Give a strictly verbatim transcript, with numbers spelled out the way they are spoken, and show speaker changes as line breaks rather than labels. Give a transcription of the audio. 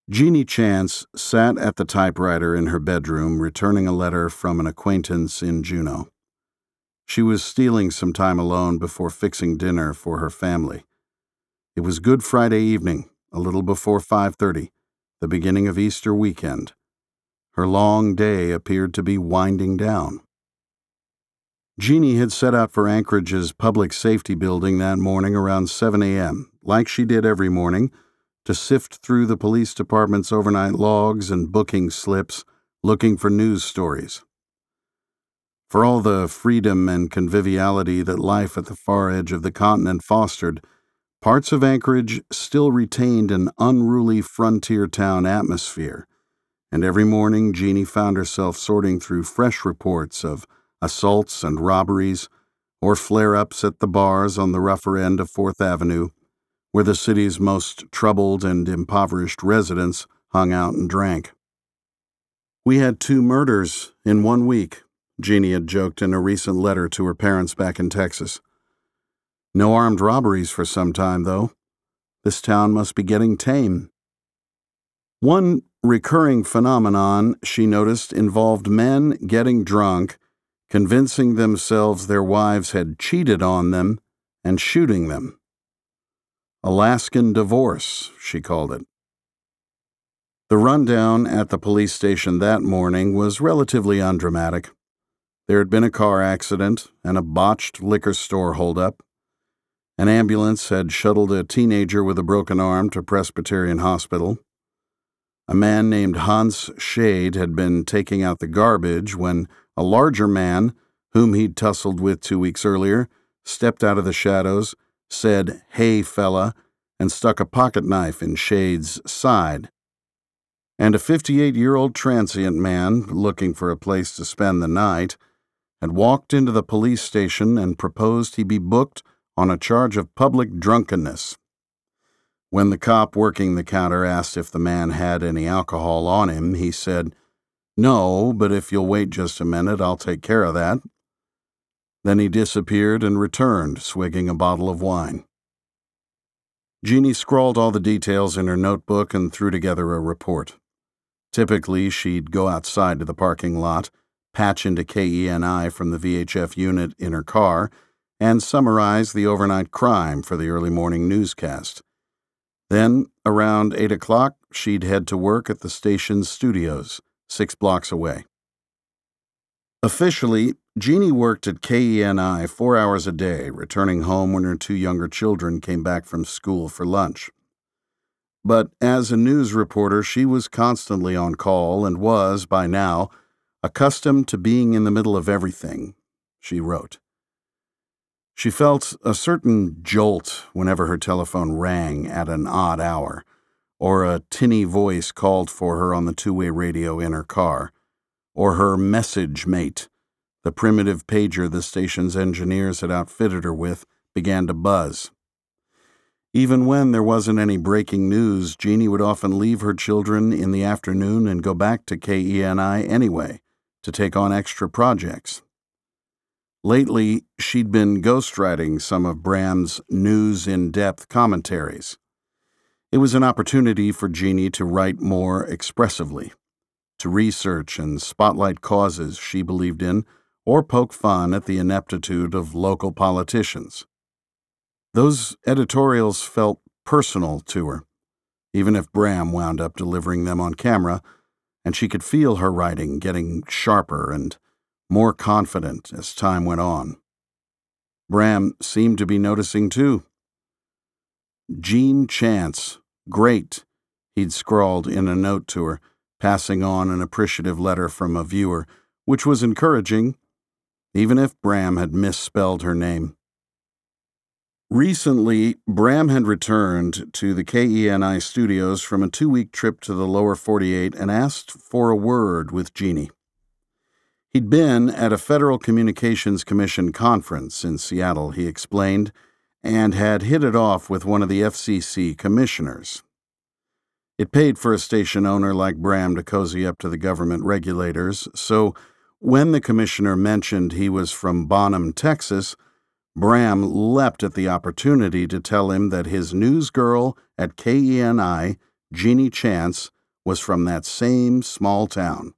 Jeannie Chance sat at the typewriter in her bedroom, returning a letter from an acquaintance in Juneau. She was stealing some time alone before fixing dinner for her family. It was Good Friday evening, a little before five thirty, the beginning of Easter weekend. Her long day appeared to be winding down. Jeannie had set out for Anchorage's public safety building that morning around seven a.m., like she did every morning, to sift through the police department's overnight logs and booking slips, looking for news stories. For all the freedom and conviviality that life at the far edge of the continent fostered, parts of Anchorage still retained an unruly frontier town atmosphere, and every morning Jeannie found herself sorting through fresh reports of assaults and robberies, or flare-ups at the bars on the rougher end of Fourth Avenue, where the city's most troubled and impoverished residents hung out and drank. "We had two murders in one week," Jeannie had joked in a recent letter to her parents back in Texas. "No armed robberies for some time, though. This town must be getting tame." One recurring phenomenon she noticed involved men getting drunk, convincing themselves their wives had cheated on them, and shooting them. Alaskan divorce, she called it. The rundown at the police station that morning was relatively undramatic. There had been a car accident and a botched liquor store holdup. An ambulance had shuttled a teenager with a broken arm to Presbyterian Hospital. A man named Hans Shade had been taking out the garbage when a larger man, whom he'd tussled with two weeks earlier, stepped out of the shadows, said, "Hey, fella," and stuck a pocket knife in Shade's side. And a fifty-eight-year-old transient man, looking for a place to spend the night, had walked into the police station and proposed he be booked on a charge of public drunkenness. When the cop working the counter asked if the man had any alcohol on him, he said, "No, but if you'll wait just a minute, I'll take care of that." Then he disappeared and returned, swigging a bottle of wine. Jeannie scrawled all the details in her notebook and threw together a report. Typically, she'd go outside to the parking lot, patch into K E N I from the V H F unit in her car, and summarize the overnight crime for the early morning newscast. Then, around eight o'clock, she'd head to work at the station's studios, six blocks away. Officially, Jeannie worked at K E N I four hours a day, returning home when her two younger children came back from school for lunch. But as a news reporter, she was constantly on call and was, by now, accustomed to being in the middle of everything, she wrote. She felt a certain jolt whenever her telephone rang at an odd hour, or a tinny voice called for her on the two-way radio in her car, or her message mate, the primitive pager the station's engineers had outfitted her with, began to buzz. Even when there wasn't any breaking news, Jeannie would often leave her children in the afternoon and go back to K E N I anyway to take on extra projects. Lately, she'd been ghostwriting some of Bram's news in-depth commentaries. It was an opportunity for Jeannie to write more expressively, to research and spotlight causes she believed in, or poke fun at the ineptitude of local politicians. Those editorials felt personal to her, even if Bram wound up delivering them on camera, and she could feel her writing getting sharper and more confident as time went on. Bram seemed to be noticing too. "Jean Chance, great," he'd scrawled in a note to her, passing on an appreciative letter from a viewer, which was encouraging, even if Bram had misspelled her name. Recently, Bram had returned to the K E N I studios from a two-week trip to the lower forty-eight and asked for a word with Jeannie. He'd been at a Federal Communications Commission conference in Seattle, he explained, and had hit it off with one of the F C C commissioners. It paid for a station owner like Bram to cozy up to the government regulators, so when the commissioner mentioned he was from Bonham, Texas, Bram leapt at the opportunity to tell him that his newsgirl at K E N I, Jeannie Chance, was from that same small town.